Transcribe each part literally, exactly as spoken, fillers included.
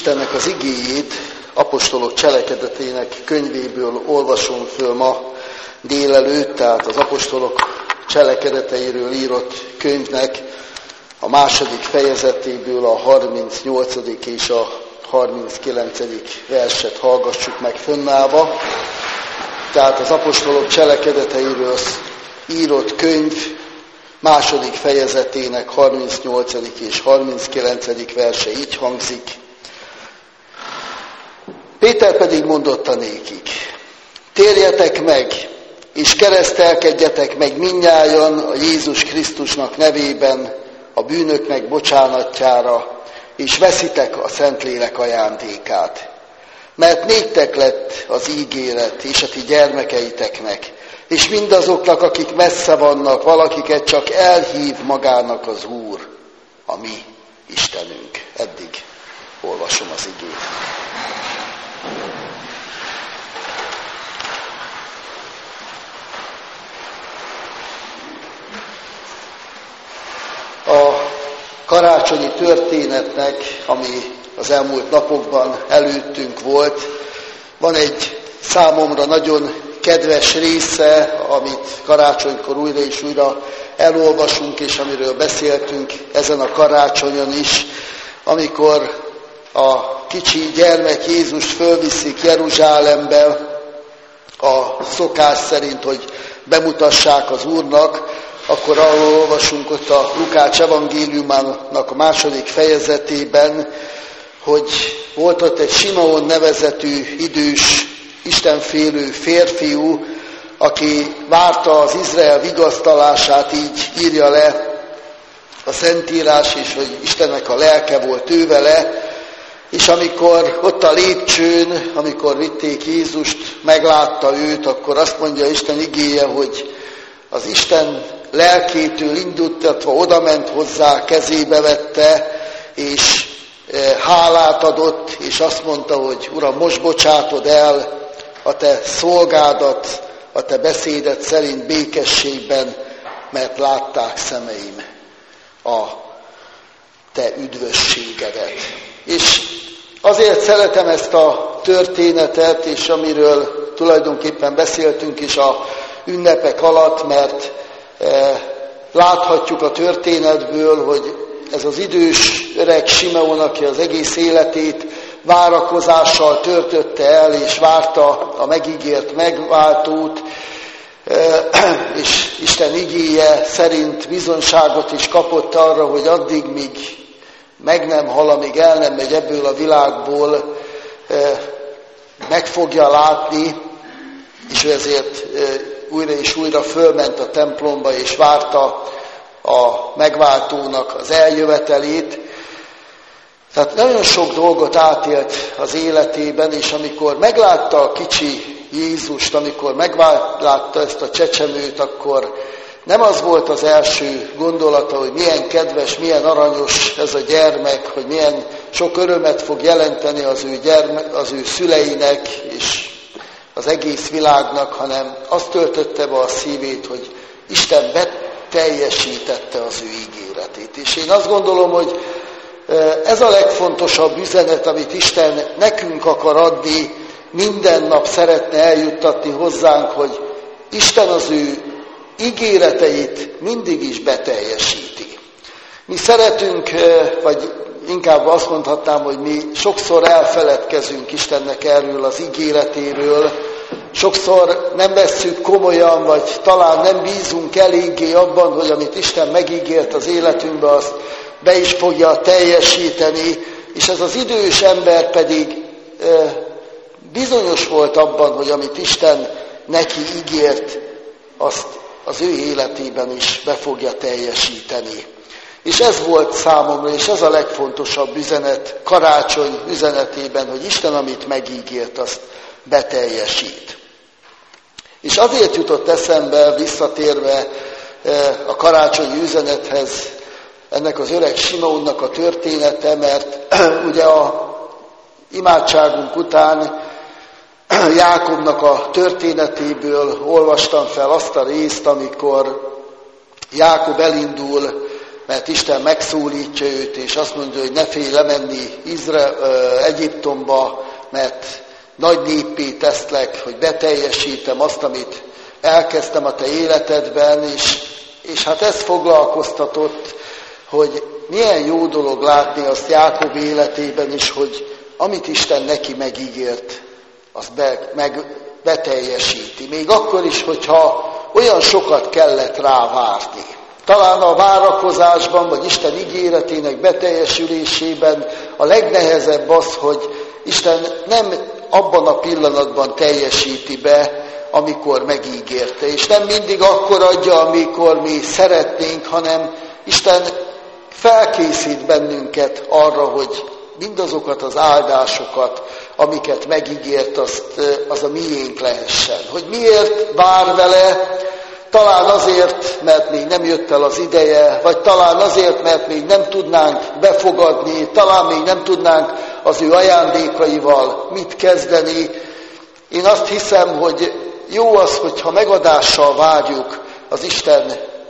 Istennek az igéjét apostolok cselekedetének könyvéből olvasom föl ma délelőtt, tehát az apostolok cselekedeteiről írott könyvnek a második fejezetéből a harmincnyolcadik és a harminckilencedik verset hallgassuk meg fönnállva. Tehát az apostolok cselekedeteiről írott könyv második fejezetének harmincnyolcadik és harminckilencedik verse így hangzik. Péter pedig mondotta nékik: térjetek meg, és keresztelkedjetek meg mindnyájan a Jézus Krisztusnak nevében a bűnöknek bocsánatjára, és veszitek a Szentlélek ajándékát. Mert néktek lett az ígéret, és a ti gyermekeiteknek, és mindazoknak, akik messze vannak, valakiket csak elhív magának az Úr, a mi Istenünk. Eddig olvasom az igét. A karácsonyi történetnek, ami az elmúlt napokban előttünk volt, van egy számomra nagyon kedves része, amit karácsonykor újra és újra elolvasunk, és amiről beszéltünk ezen a karácsonyon is, amikor a kicsi gyermek Jézust fölviszik Jeruzsálembe a szokás szerint, hogy bemutassák az Úrnak, akkor arról olvasunk ott a Lukács evangéliumának a második fejezetében, hogy volt ott egy Simeon nevezetű idős, istenfélő férfiú, aki várta az Izrael vigasztalását, így írja le a Szentírás is, hogy Istennek a lelke volt ő vele, és amikor ott a lépcsőn, amikor vitték Jézust, meglátta őt, akkor azt mondja Isten igéje, hogy az Isten lelkétől indultatva odament hozzá, kezébe vette, és hálát adott, és azt mondta, hogy Uram, most bocsátod el a te szolgádat, a te beszédet szerint békességben, mert látták szemeim a te üdvösségedet. És azért szeretem ezt a történetet, és amiről tulajdonképpen beszéltünk is a ünnepek alatt, mert e, láthatjuk a történetből, hogy ez az idős öreg Simeon, aki az egész életét várakozással töltötte el, és várta a megígért megváltót, és Isten igéje szerint bizonságot is kapott arra, hogy addig, míg meg nem hal, amíg el nem megy ebből a világból, meg fogja látni, és ezért újra és újra fölment a templomba, és várta a megváltónak az eljövetelét. Tehát nagyon sok dolgot átélt az életében, és amikor meglátta a kicsi Jézust, amikor meglátta ezt a csecsemőt, akkor nem az volt az első gondolata, hogy milyen kedves, milyen aranyos ez a gyermek, hogy milyen sok örömet fog jelenteni az ő, gyerme, az ő szüleinek és az egész világnak, hanem azt töltötte be a szívét, hogy Isten beteljesítette az ő ígéretét. És én azt gondolom, hogy ez a legfontosabb üzenet, amit Isten nekünk akar adni, minden nap szeretne eljuttatni hozzánk, hogy Isten az ő ígéreteit mindig is beteljesíti. Mi szeretünk, vagy inkább azt mondhatnám, hogy mi sokszor elfeledkezünk Istennek erről az ígéretéről, sokszor nem vesszük komolyan, vagy talán nem bízunk eléggé abban, hogy amit Isten megígért az életünkbe, azt be is fogja teljesíteni, és ez az idős ember pedig bizonyos volt abban, hogy amit Isten neki ígért, azt az ő életében is be fogja teljesíteni. És ez volt számomra, és ez a legfontosabb üzenet karácsony üzenetében, hogy Isten, amit megígért, azt beteljesít. És azért jutott eszembe, visszatérve a karácsonyi üzenethez, ennek az öreg Simeonnak a története, mert ugye a imádságunk után Jákobnak a történetéből olvastam fel azt a részt, amikor Jákob elindul mert Isten megszólítja őt, és azt mondja, hogy ne félj lemenni Izrael, Egyiptomba, mert nagy néppé teszlek, hogy beteljesítem azt, amit elkezdtem a te életedben, és, és hát ez foglalkoztatott, hogy milyen jó dolog látni azt Jákob életében is, hogy amit Isten neki megígért, azt be, meg beteljesíti. Még akkor is, hogyha olyan sokat kellett rá várni. Talán a várakozásban, vagy Isten ígéretének beteljesülésében a legnehezebb az, hogy Isten nem abban a pillanatban teljesíti be, amikor megígérte. És nem mindig akkor adja, amikor mi szeretnénk, hanem Isten felkészít bennünket arra, hogy mindazokat az áldásokat, amiket megígért, azt, az a miénk lehessen. Hogy miért vár vele? Talán azért, mert még nem jött el az ideje, vagy talán azért, mert még nem tudnánk befogadni, talán még nem tudnánk az ő ajándékaival mit kezdeni. Én azt hiszem, hogy jó az, hogyha megadással várjuk az Isten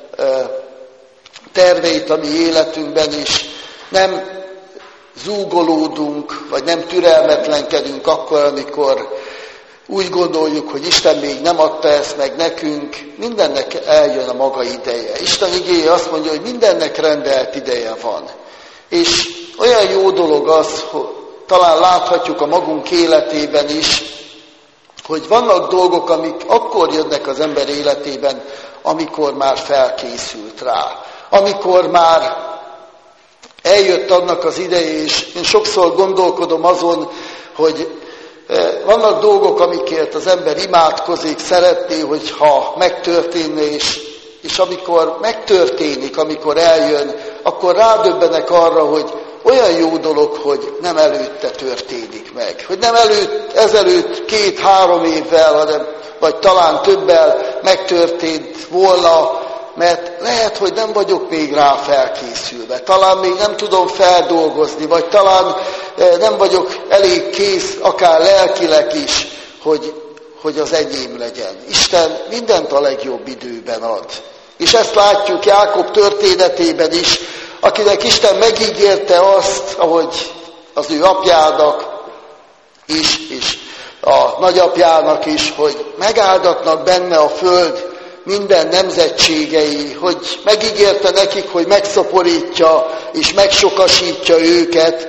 terveit a mi életünkben is, nem zúgolódunk, vagy nem türelmetlenkedünk akkor, amikor úgy gondoljuk, hogy Isten még nem adta ezt meg nekünk, mindennek eljön a maga ideje. Isten igéje azt mondja, hogy mindennek rendelt ideje van. És olyan jó dolog az, hogy talán láthatjuk a magunk életében is, hogy vannak dolgok, amik akkor jönnek az ember életében, amikor már felkészült rá. Amikor már eljött annak az ideje, és én sokszor gondolkodom azon, hogy vannak dolgok, amikért az ember imádkozik, szeretné, hogyha megtörténne, és, és amikor megtörténik, amikor eljön, akkor rádöbbenek arra, hogy olyan jó dolog, hogy nem előtte történik meg. Hogy nem előtt, ezelőtt két-három évvel, hanem, vagy talán többel megtörtént volna, mert lehet, hogy nem vagyok még rá felkészülve. Talán még nem tudom feldolgozni, vagy talán nem vagyok elég kész, akár lelkileg is, hogy, hogy az enyém legyen. Isten mindent a legjobb időben ad. És ezt látjuk Jákob történetében is, akinek Isten megígérte azt, ahogy az ő apjának is, és a nagyapjának is, hogy megáldatnak benne a föld minden nemzetségei, hogy megígérte nekik, hogy megszaporítja és megsokasítja őket,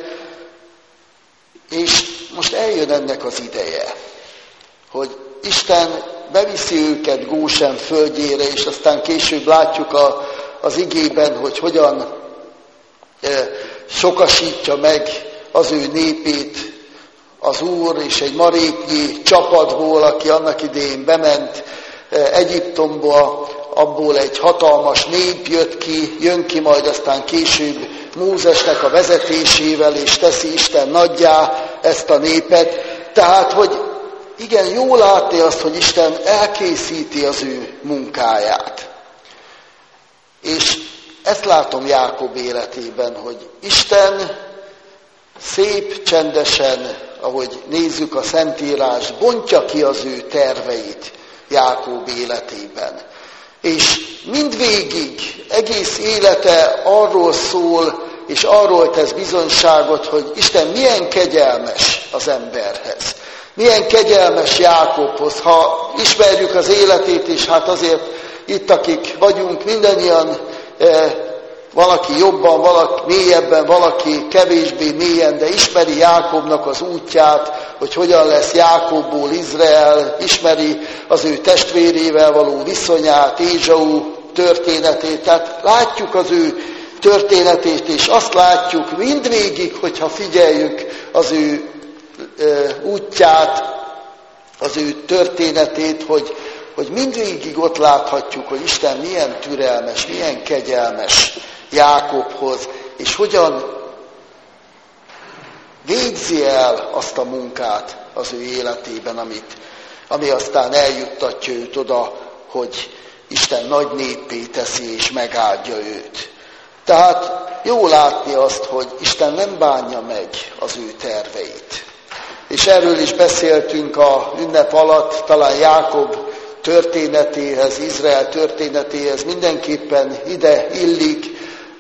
és most eljön ennek az ideje, hogy Isten beviszi őket Gósen földjére, és aztán később látjuk a, az igében, hogy hogyan e, sokasítja meg az ő népét az Úr, és egy maréknyi csapatból, aki annak idején bement Egyiptomba, abból egy hatalmas nép jött ki, jön ki majd aztán később Mózesnek a vezetésével, és teszi Isten nagyjá ezt a népet. Tehát, hogy igen, jó látni azt, hogy Isten elkészíti az ő munkáját. És ezt látom Jákob életében, hogy Isten szép, csendesen, ahogy nézzük a Szentírást, bontja ki az ő terveit Jákob életében. És mindvégig egész élete arról szól, és arról tesz bizonyságot, hogy Isten milyen kegyelmes az emberhez. Milyen kegyelmes Jákobhoz. Ha ismerjük az életét is, hát azért itt, akik vagyunk, mindannyian e, valaki jobban, valaki mélyebben, valaki kevésbé mélyen, de ismeri Jákobnak az útját, hogy hogyan lesz Jákobból Izrael, ismeri az ő testvérével való viszonyát, Ézsau történetét. Tehát látjuk az ő történetét, és azt látjuk mindvégig, hogyha figyeljük az ő e, útját, az ő történetét, hogy, hogy mindvégig ott láthatjuk, hogy Isten milyen türelmes, milyen kegyelmes Jákobhoz, és hogyan végzi el azt a munkát az ő életében, amit, ami aztán eljuttatja őt oda, hogy Isten nagy néppé teszi és megáldja őt. Tehát jó látni azt, hogy Isten nem bánja meg az ő terveit. És erről is beszéltünk a ünnep alatt, talán Jákob történetéhez, Izrael történetéhez mindenképpen ide illik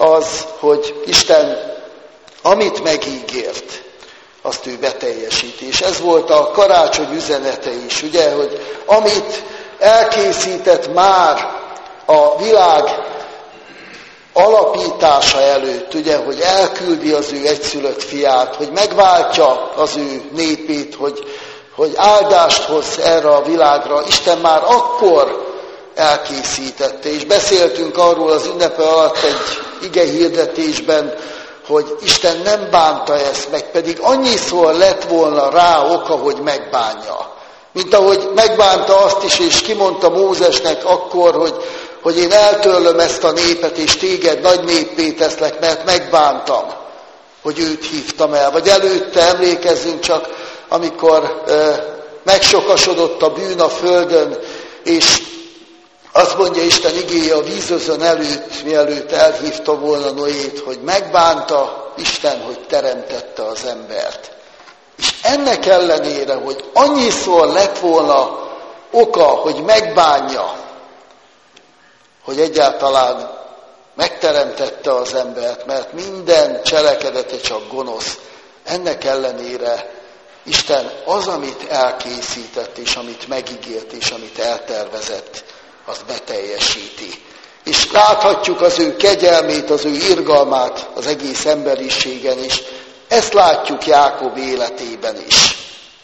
az, hogy Isten, amit megígért, azt ő beteljesíti. És ez volt a karácsony üzenete is, ugye, hogy amit elkészített már a világ alapítása előtt, ugye, hogy elküldi az ő egyszülött fiát, hogy megváltja az ő népét, hogy, hogy áldást hoz erre a világra. Isten már akkor elkészítette, és beszéltünk arról az ünnepe alatt egy igehirdetésben, hogy Isten nem bánta ezt meg, pedig annyiszor lett volna rá oka, hogy megbánja. Mint ahogy megbánta azt is, és kimondta Mózesnek akkor, hogy, hogy én eltörlöm ezt a népet, és téged nagy néppé teszlek, mert megbántam, hogy őt hívtam el. Vagy előtte emlékezzünk csak, amikor e, megsokasodott a bűn a földön, és azt mondja Isten igéje a vízözön előtt, mielőtt elhívta volna Noét, hogy megbánta Isten, hogy teremtette az embert. És ennek ellenére, hogy annyiszor lett volna oka, hogy megbánja, hogy egyáltalán megteremtette az embert, mert minden cselekedete csak gonosz. Ennek ellenére Isten az, amit elkészített, és amit megígért, és amit eltervezett, azt beteljesíti. És láthatjuk az ő kegyelmét, az ő irgalmát az egész emberiségen is. Ezt látjuk Jákob életében is.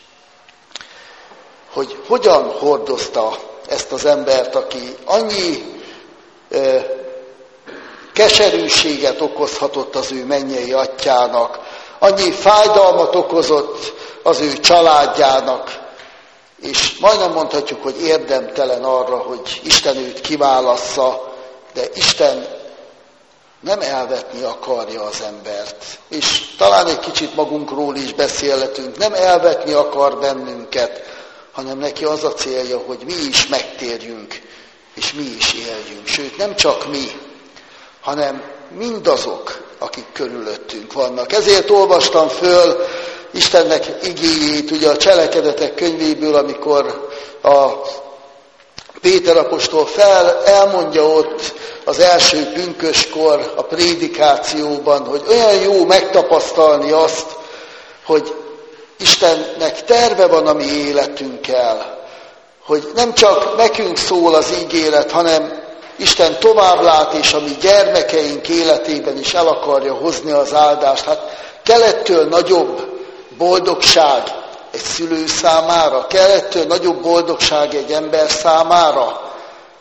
Hogy hogyan hordozta ezt az embert, aki annyi e, keserűséget okozhatott az ő mennyei atyának, annyi fájdalmat okozott az ő családjának, és majdnem mondhatjuk, hogy érdemtelen arra, hogy Isten őt kiválassza, de Isten nem elvetni akarja az embert. És talán egy kicsit magunkról is beszélhetünk, nem elvetni akar bennünket, hanem neki az a célja, hogy mi is megtérjünk, és mi is éljünk. Sőt, nem csak mi, hanem mindazok, akik körülöttünk vannak. Ezért olvastam föl Istennek igéjét, ugye a Cselekedetek könyvéből, amikor a Péter apostol fel, elmondja ott az első pünköskor a prédikációban, hogy olyan jó megtapasztalni azt, hogy Istennek terve van a mi életünkkel, hogy nem csak nekünk szól az ígéret, hanem Isten tovább lát, és a mi gyermekeink életében is el akarja hozni az áldást. Hát kell ettől nagyobb boldogság egy szülő számára? Kell ettől nagyobb boldogság egy ember számára?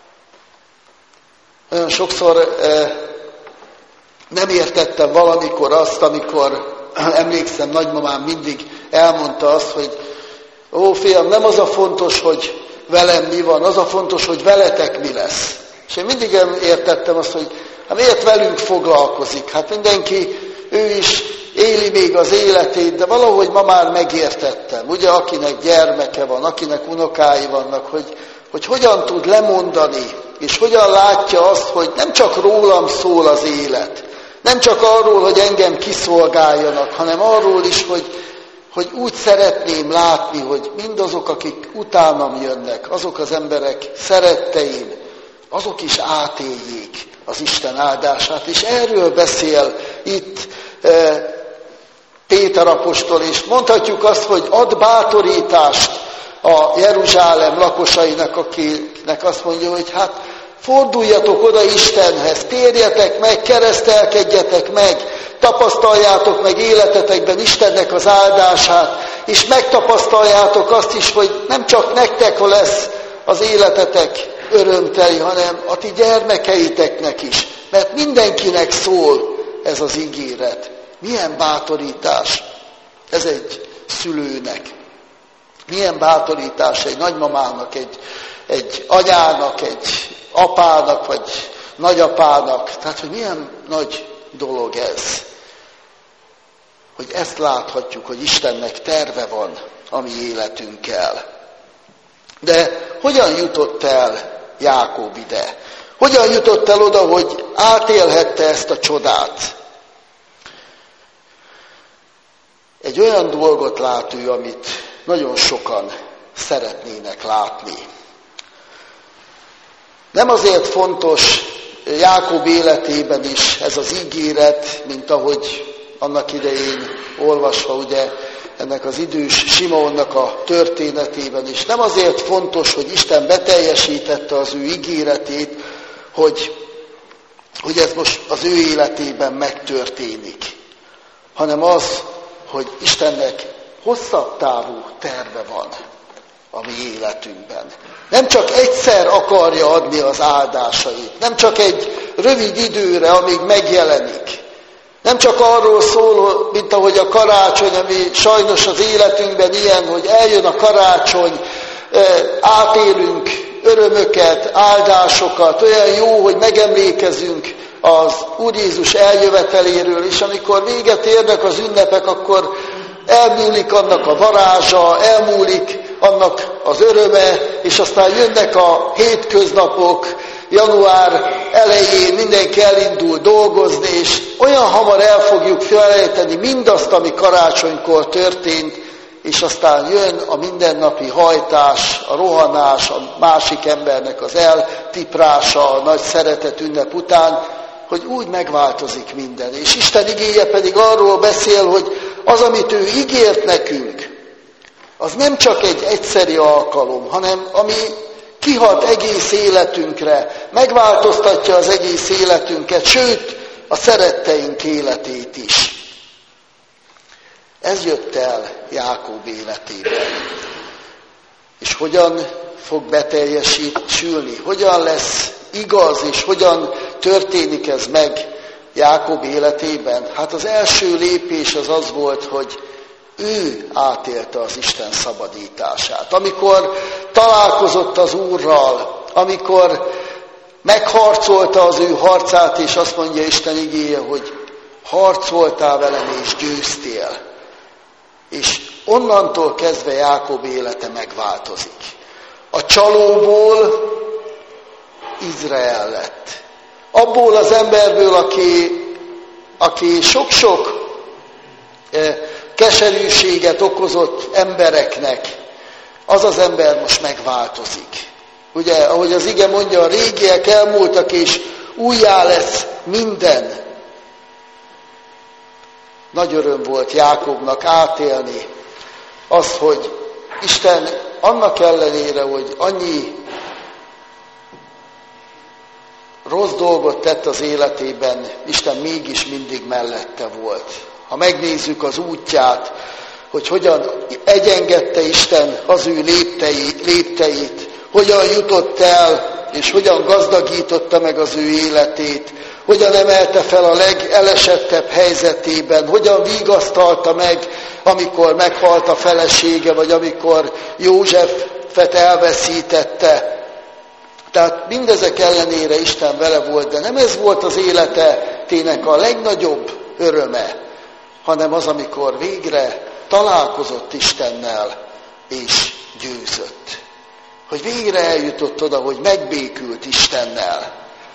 Nagyon sokszor eh, nem értettem valamikor azt, amikor emlékszem, nagymamám mindig elmondta azt, hogy ó, fiam, nem az a fontos, hogy velem mi van, az a fontos, hogy veletek mi lesz. És én mindig értettem azt, hogy hát miért velünk foglalkozik? Hát mindenki, ő is éli még az életét, de valahogy ma már megértettem, ugye, akinek gyermeke van, akinek unokái vannak, hogy, hogy hogyan tud lemondani, és hogyan látja azt, hogy nem csak rólam szól az élet, nem csak arról, hogy engem kiszolgáljanak, hanem arról is, hogy, hogy úgy szeretném látni, hogy mindazok, akik utánam jönnek, azok az emberek, szeretteim, azok is átéljék az Isten áldását. És erről beszél itt e, Péter apostol, és mondhatjuk azt, hogy ad bátorítást a Jeruzsálem lakosainak, akinek azt mondja, hogy hát forduljatok oda Istenhez, térjetek meg, keresztelkedjetek meg, tapasztaljátok meg életetekben Istennek az áldását, és megtapasztaljátok azt is, hogy nem csak nektek lesz az életetek örömteli, hanem a ti gyermekeiteknek is, mert mindenkinek szól ez az ígéret. Milyen bátorítás ez egy szülőnek, milyen bátorítás egy nagymamának, egy, egy anyának, egy apának, vagy nagyapának. Tehát, hogy milyen nagy dolog ez, hogy ezt láthatjuk, hogy Istennek terve van a mi életünkkel. De hogyan jutott el Jákob ide? Hogyan jutott el oda, hogy átélhette ezt a csodát? Egy olyan dolgot lát ő, amit nagyon sokan szeretnének látni. Nem azért fontos Jákob életében is ez az ígéret, mint ahogy annak idején olvasva ugye ennek az idős Simeonnak a történetében is. Nem azért fontos, hogy Isten beteljesítette az ő ígéretét, hogy, hogy ez most az ő életében megtörténik, hanem az, hogy Istennek hosszabb távú terve van a mi életünkben. Nem csak egyszer akarja adni az áldásait, nem csak egy rövid időre, amíg megjelenik. Nem csak arról szól, mint ahogy a karácsony, ami sajnos az életünkben ilyen, hogy eljön a karácsony, átélünk örömöket, áldásokat, olyan jó, hogy megemlékezünk az Úr Jézus eljöveteléről, és amikor véget érnek az ünnepek, akkor elmúlik annak a varázsa, elmúlik annak az öröme, és aztán jönnek a hétköznapok, január elején mindenki elindul dolgozni, és olyan hamar el fogjuk felejteni mindazt, ami karácsonykor történt, és aztán jön a mindennapi hajtás, a rohanás, a másik embernek az eltiprása, a nagy szeretet ünnep után, hogy úgy megváltozik minden. És Isten igéje pedig arról beszél, hogy az, amit ő ígért nekünk, az nem csak egy egyszeri alkalom, hanem ami kihat egész életünkre, megváltoztatja az egész életünket, sőt, a szeretteink életét is. Ez jött el Jákob életében. És hogyan fog beteljesülni? Hogyan lesz igaz, és hogyan történik ez meg Jákob életében? Hát az első lépés az az volt, hogy ő átélte az Isten szabadítását. Amikor találkozott az Úrral, amikor megharcolta az ő harcát, és azt mondja Isten igéje, hogy harcoltál velem és győztél. És onnantól kezdve Jákob élete megváltozik. A csalóból Izrael lett. Abból az emberből, aki, aki sok-sok eh, keserűséget okozott embereknek, az az ember most megváltozik. Ugye, ahogy az ige mondja, a régiek elmúltak, és újjá lesz minden. Nagy öröm volt Jákobnak átélni azt, hogy Isten annak ellenére, hogy annyi rossz dolgot tett az életében, Isten mégis mindig mellette volt. Ha megnézzük az útját, hogy hogyan egyengedte Isten az ő léptei, lépteit, hogyan jutott el, és hogyan gazdagította meg az ő életét, hogyan emelte fel a legelesettebb helyzetében, hogyan vigasztalta meg, amikor meghalt a felesége, vagy amikor Józsefet elveszítette. Tehát mindezek ellenére Isten vele volt, de nem ez volt az életének a legnagyobb öröme, hanem az, amikor végre találkozott Istennel, és győzött. Hogy végre eljutott oda, hogy megbékült Istennel.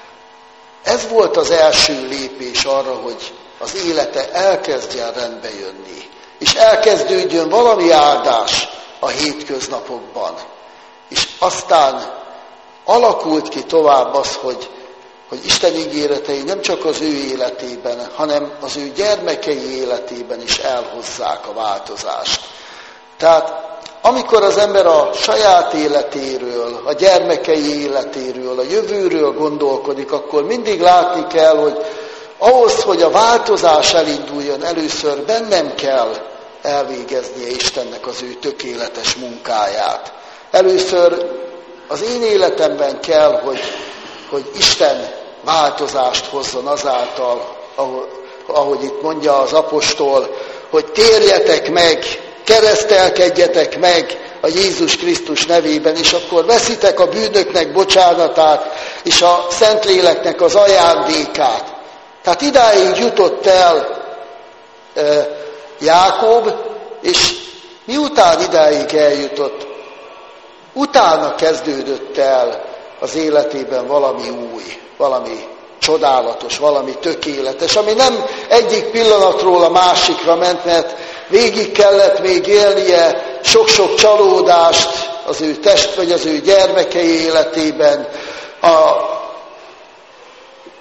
Ez volt az első lépés arra, hogy az élete elkezdjen rendbe jönni, és elkezdődjön valami áldás a hétköznapokban. És aztán alakult ki tovább az, hogy, hogy Isten ígéretei nem csak az ő életében, hanem az ő gyermekei életében is elhozzák a változást. Tehát amikor az ember a saját életéről, a gyermekei életéről, a jövőről gondolkodik, akkor mindig látni kell, hogy ahhoz, hogy a változás elinduljon, először bennem kell elvégeznie Istennek az ő tökéletes munkáját. Először az én életemben kell, hogy, hogy Isten változást hozzon azáltal, ahogy, ahogy itt mondja az apostol, hogy térjetek meg, keresztelkedjetek meg a Jézus Krisztus nevében, és akkor veszitek a bűnöknek bocsánatát, és a Szentléleknek az ajándékát. Tehát idáig jutott el e, Jákob, és miután idáig eljutott, utána kezdődött el az életében valami új, valami csodálatos, valami tökéletes, ami nem egyik pillanatról a másikra ment, mert végig kellett még élnie sok-sok csalódást az ő test vagy az ő gyermekei életében, a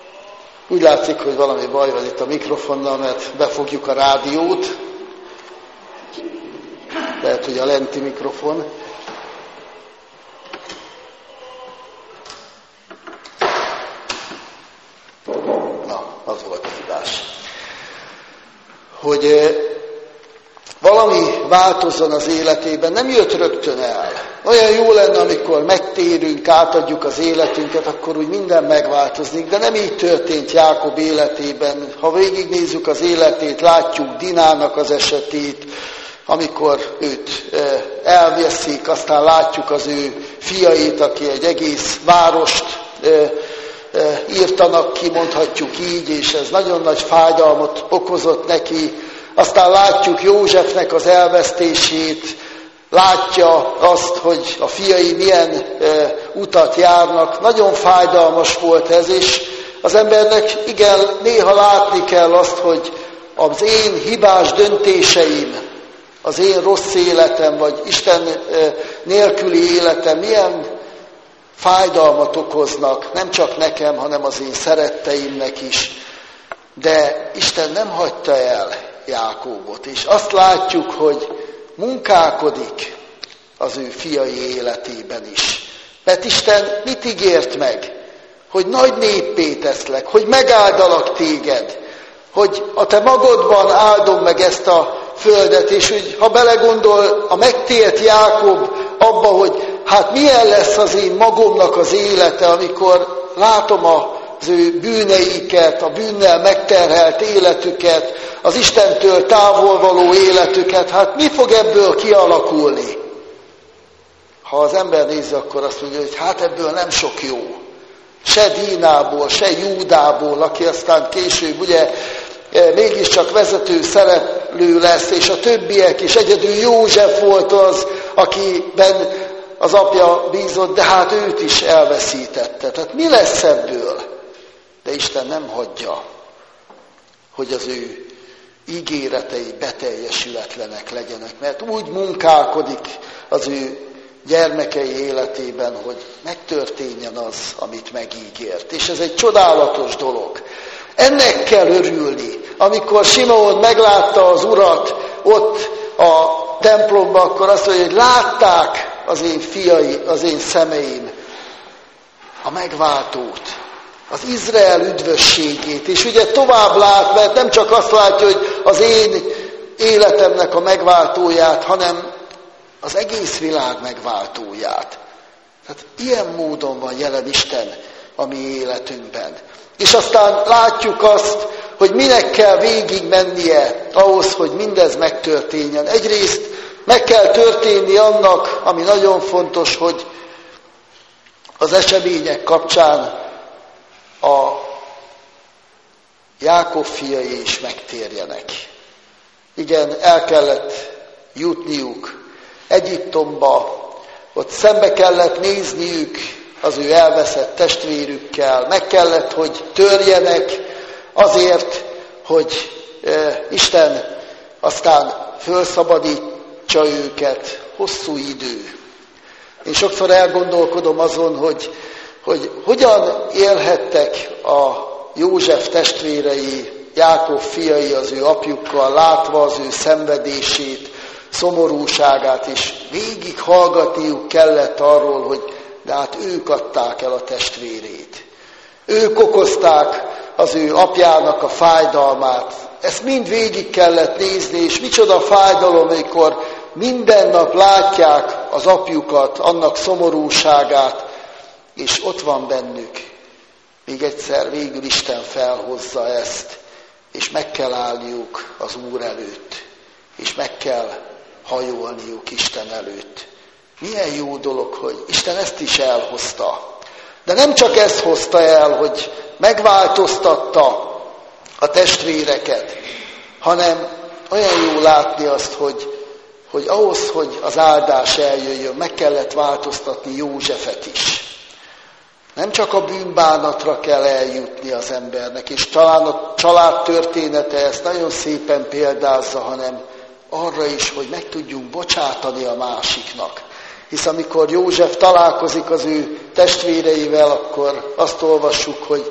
Úgy látszik, hogy valami baj van itt a mikrofonnal, mert befogjuk a rádiót. Lehet, hogy a lenti mikrofon. Na, az volt a hibás. Hogy valami változzon az életében, nem jött rögtön el. Olyan jó lenne, amikor megtérünk, átadjuk az életünket, akkor úgy minden megváltozik, de nem így történt Jákob életében. Ha végignézzük az életét, látjuk Dinának az esetét, amikor őt elveszik, aztán látjuk az ő fiait, aki egy egész várost írtanak ki, mondhatjuk így, és ez nagyon nagy fájdalmat okozott neki. Aztán látjuk Józsefnek az elvesztését, látja azt, hogy a fiai milyen e, utat járnak. Nagyon fájdalmas volt ez, és az embernek igen, néha látni kell azt, hogy az én hibás döntéseim, az én rossz életem, vagy Isten e, nélküli életem milyen fájdalmat okoznak, nem csak nekem, hanem az én szeretteimnek is. De Isten nem hagyta el Jákóbot, és azt látjuk, hogy munkálkodik az ő fiai életében is. Mert Isten mit ígért meg? Hogy nagy néppé teszlek, hogy megáldalak téged, hogy a te magodban áldom meg ezt a földet, és hogy ha belegondol a megtért Jákob abba, hogy hát milyen lesz az én magomnak az élete, amikor látom az ő bűneiket, a bűnnel megterhelt életüket, az Istentől távol való életüket, hát mi fog ebből kialakulni? Ha az ember nézi, akkor azt mondja, hogy hát ebből nem sok jó. Se Dínából, se Júdából, aki aztán később ugye mégiscsak vezető szereplő lesz, és a többiek is, egyedül József volt az, akiben az apja bízott, de hát őt is elveszítette. Tehát mi lesz ebből? De Isten nem hagyja, hogy az ő ígéretei beteljesületlenek legyenek, mert úgy munkálkodik az ő gyermekei életében, hogy megtörténjen az, amit megígért. És ez egy csodálatos dolog. Ennek kell örülni. Amikor Simeon meglátta az Urat ott a templomban, akkor azt mondja, hogy látták az én fiai, az én szemeim a megváltót, az Izrael üdvösségét, és ugye tovább lát, mert nem csak azt látja, hogy az én életemnek a megváltóját, hanem az egész világ megváltóját. Tehát ilyen módon van jelen Isten a mi életünkben. És aztán látjuk azt, hogy minek kell végig mennie ahhoz, hogy mindez megtörténjen. Egyrészt meg kell történni annak, ami nagyon fontos, hogy az események kapcsán a Jákob fiai is megtérjenek. Igen, el kellett jutniuk Egyiptomba, ott szembe kellett nézniük az ő elveszett testvérükkel, meg kellett, hogy törjenek azért, hogy e, Isten aztán felszabadítsa őket. Hosszú idő. Én sokszor elgondolkodom azon, hogy, hogy hogyan élhettek a József testvérei, Jákob fiai az ő apjukkal, látva az ő szenvedését, szomorúságát, és végig hallgatniuk kellett arról, hogy de hát ők adták el a testvérét. Ők okozták az ő apjának a fájdalmát. Ezt mind végig kellett nézni, és micsoda fájdalom, amikor minden nap látják az apjukat, annak szomorúságát, és ott van bennük. Még egyszer végül Isten felhozza ezt, és meg kell állniuk az Úr előtt, és meg kell hajolniuk Isten előtt. Milyen jó dolog, hogy Isten ezt is elhozta. De nem csak ezt hozta el, hogy megváltoztatta a testvéreket, hanem olyan jó látni azt, hogy, hogy ahhoz, hogy az áldás eljöjjön, meg kellett változtatni Józsefet is. Nem csak a bűnbánatra kell eljutni az embernek, és talán a család története ezt nagyon szépen példázza, hanem arra is, hogy meg tudjunk bocsátani a másiknak. Hisz amikor József találkozik az ő testvéreivel, akkor azt olvassuk, hogy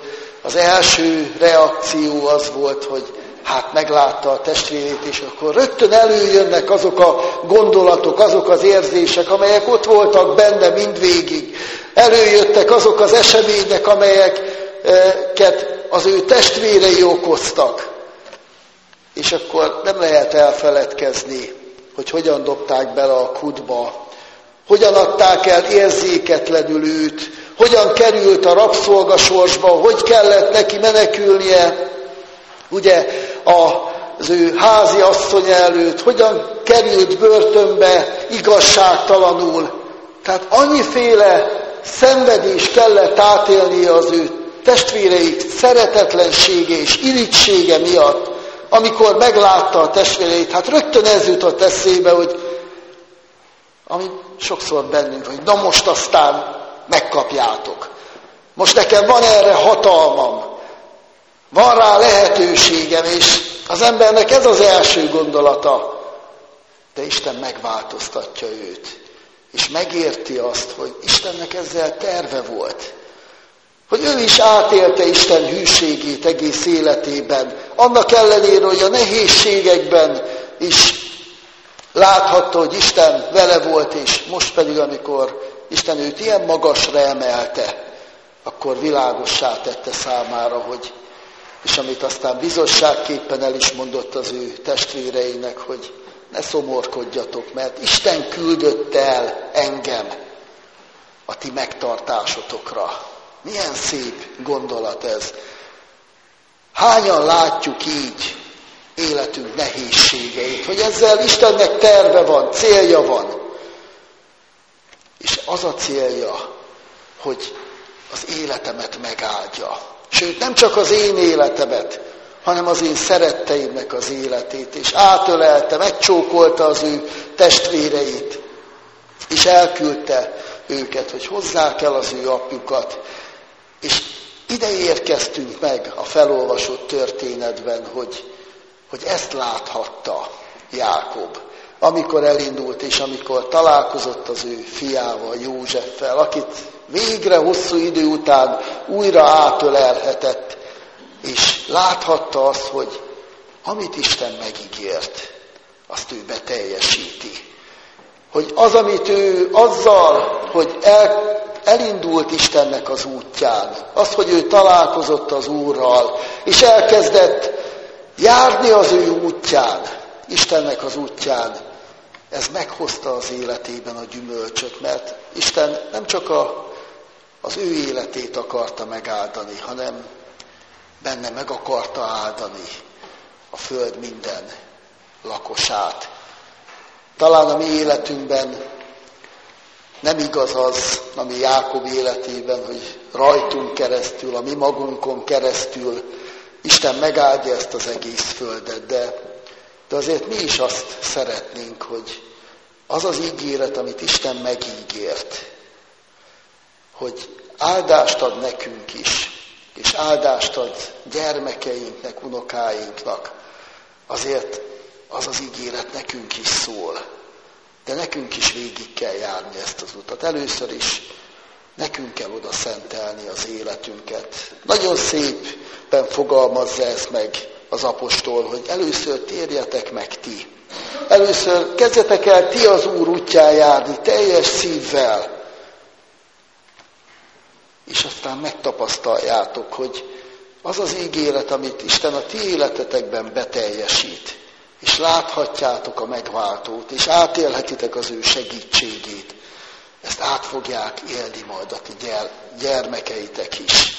az első reakció az volt, hogy hát meglátta a testvérét, és akkor rögtön előjönnek azok a gondolatok, azok az érzések, amelyek ott voltak benne mindvégig. Előjöttek azok az események, amelyeket az ő testvérei okoztak. És akkor nem lehet elfeledkezni, hogy hogyan dobták bele a kútba, hogyan adták el érzéketlenül őt, hogyan került a rabszolgasorsba, hogy kellett neki menekülnie, ugye az ő házi asszonya előtt, hogyan került börtönbe igazságtalanul. Tehát annyiféle szenvedés kellett átélnie az ő testvéreik szeretetlensége és irigysége miatt, amikor meglátta a testvéreit. Hát rögtön ez jutott eszébe, hogy ami sokszor bennünk, hogy na most aztán megkapjátok. Most nekem van erre hatalmam, van rá lehetőségem, és az embernek ez az első gondolata. De Isten megváltoztatja őt, és megérti azt, hogy Istennek ezzel terve volt. Hogy ő is átélte Isten hűségét egész életében, annak ellenére, hogy a nehézségekben is láthatta, hogy Isten vele volt, és most pedig, amikor Isten őt ilyen magasra emelte, akkor világossá tette számára, hogy, és amit aztán bizosságképpen el is mondott az ő testvéreinek, hogy ne szomorkodjatok, mert Isten küldött el engem a ti megtartásotokra. Milyen szép gondolat ez. Hányan látjuk így életünk nehézségeit, hogy ezzel Istennek terve van, célja van. És az a célja, hogy az életemet megáldja. Sőt, nem csak az én életemet, hanem az én szeretteimnek az életét. És átölelte, megcsókolta az ő testvéreit, és elküldte őket, hogy hozzák el az ő apjukat. És ide érkeztünk meg a felolvasott történetben, hogy, hogy ezt láthatta Jákob, amikor elindult, és amikor találkozott az ő fiával, Józseffel, akit végre hosszú idő után újra átölelhetett, és láthatta azt, hogy amit Isten megígért, azt ő beteljesíti. Hogy az, amit ő azzal, hogy el, elindult Istennek az útján, az, hogy ő találkozott az Úrral, és elkezdett járni az ő útján, Istennek az útján, ez meghozta az életében a gyümölcsöt, mert Isten nem csak a, az ő életét akarta megáldani, hanem benne meg akarta áldani a föld minden lakosát. Talán a mi életünkben nem igaz az, ami Jákob életében, hogy rajtunk keresztül, a mi magunkon keresztül Isten megáldja ezt az egész földet, de, de azért mi is azt szeretnénk, hogy az az ígéret, amit Isten megígért, hogy áldást ad nekünk is, és áldást ad gyermekeinknek, unokáinknak, azért az az ígéret nekünk is szól. De nekünk is végig kell járni ezt az utat. Először is nekünk kell oda szentelni az életünket. Nagyon szépen fogalmazza ezt meg az apostol, hogy először térjetek meg ti. Először kezdjetek el ti az Úr útján járni, teljes szívvel. És aztán megtapasztaljátok, hogy az az ígéret, amit Isten a ti életetekben beteljesít, és láthatjátok a megváltót, és átélhetitek az ő segítségét, ezt át fogják élni majd a ti gyermekeitek is.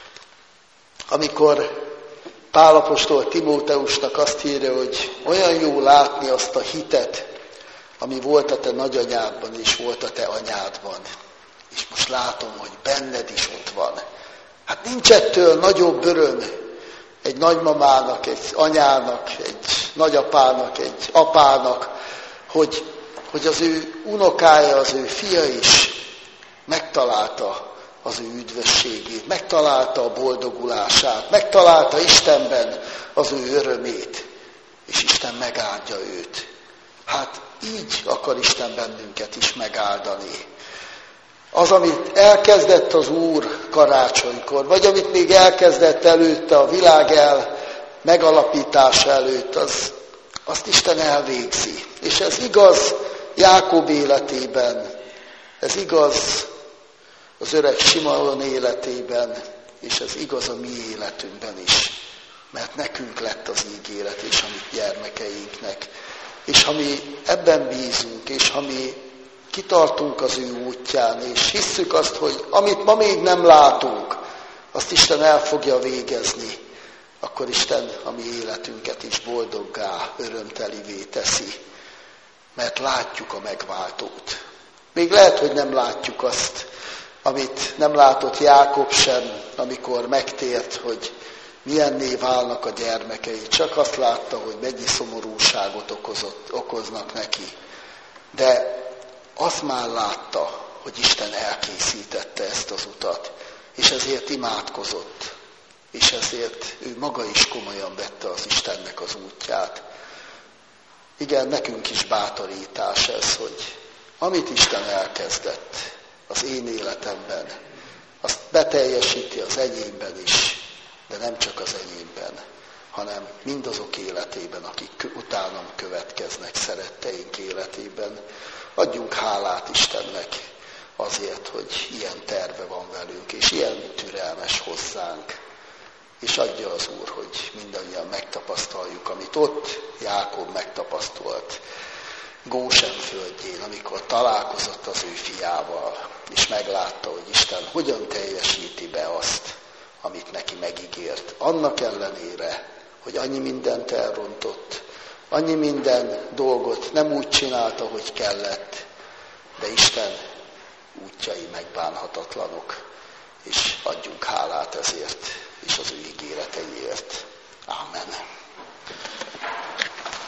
Amikor Pál apostol Timóteusnak azt írja, hogy olyan jó látni azt a hitet, ami volt a te nagyanyádban, és volt a te anyádban. És most látom, hogy benned is ott van. Hát nincs ettől nagyobb öröm egy nagymamának, egy anyának, egy nagyapának, egy apának, hogy, hogy az ő unokája, az ő fia is megtalálta az ő üdvösségét, megtalálta a boldogulását, megtalálta Istenben az ő örömét, és Isten megáldja őt. Hát így akar Isten bennünket is megáldani. Az, amit elkezdett az Úr karácsonykor, vagy amit még elkezdett előtte a világ el megalapítása előtt, az, azt Isten elvégzi. És ez igaz Jákob életében, ez igaz az öreg Simeon életében, és ez igaz a mi életünkben is. Mert nekünk lett az ígéret, és a mi gyermekeinknek. És ha mi ebben bízunk, és ha mi kitartunk az ő útján, és hisszük azt, hogy amit ma még nem látunk, azt Isten el fogja végezni, akkor Isten a mi életünket is boldoggá, örömtelivé teszi, mert látjuk a megváltót. Még lehet, hogy nem látjuk azt, amit nem látott Jákob sem, amikor megtért, hogy milyenné válnak a gyermekei. Csak azt látta, hogy mennyi szomorúságot okozott, okoznak neki. De azt már látta, hogy Isten elkészítette ezt az utat, és ezért imádkozott, és ezért ő maga is komolyan vette az Istennek az útját. Igen, nekünk is bátorítás ez, hogy amit Isten elkezdett az én életemben, azt beteljesíti az enyémben is, de nem csak az enyémben, hanem mindazok életében, akik utánam következnek, szeretteink életében. Adjunk hálát Istennek azért, hogy ilyen terve van velünk, és ilyen türelmes hozzánk. És adja az Úr, hogy mindannyian megtapasztaljuk, amit ott Jákob megtapasztalt Gósen földjén, amikor találkozott az ő fiával, és meglátta, hogy Isten hogyan teljesíti be azt, amit neki megígért. Annak ellenére, hogy annyi mindent elrontott, annyi minden dolgot nem úgy csinálta, hogy kellett, de Isten útjai megbánhatatlanok, és adjunk hálát ezért, és az ő ígéreteiért. Ámen.